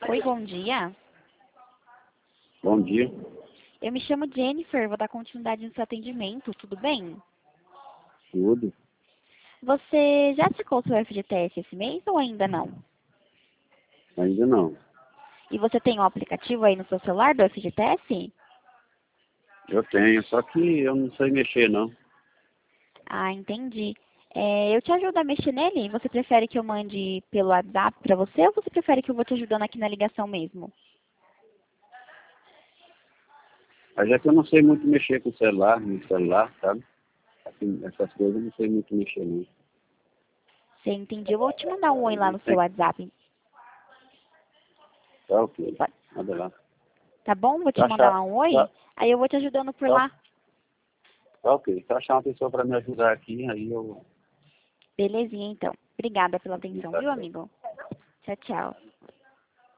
Oi, bom dia. Bom dia. Eu me chamo Jennifer, vou dar continuidade no seu atendimento, tudo bem? Tudo? Você já aplicou o seu FGTS esse mês ou ainda não? Ainda não. E você tem um aplicativo aí no seu celular do FGTS? Eu tenho, só que eu não sei mexer, não. Ah, entendi. Eu te ajudo a mexer nele? Você prefere que eu mande pelo WhatsApp para você ou você prefere que eu vou te ajudando aqui na ligação mesmo? Mas é que eu não sei muito mexer com o celular, no celular, sabe? Assim, essas coisas eu não sei muito mexer, não. Você entendeu? Eu vou te mandar um oi lá no seu Tem- WhatsApp. Tá ok. Pode- Manda lá. Tá bom? Vou Se te eu mandar achar, lá um oi. tá, Aí eu vou te ajudando por tá, lá. tá ok. Se eu achar uma pessoa para me ajudar aqui, aí eu... Belezinha, então. Obrigada pela atenção, Tá viu, certo. amigo? Tchau, tchau.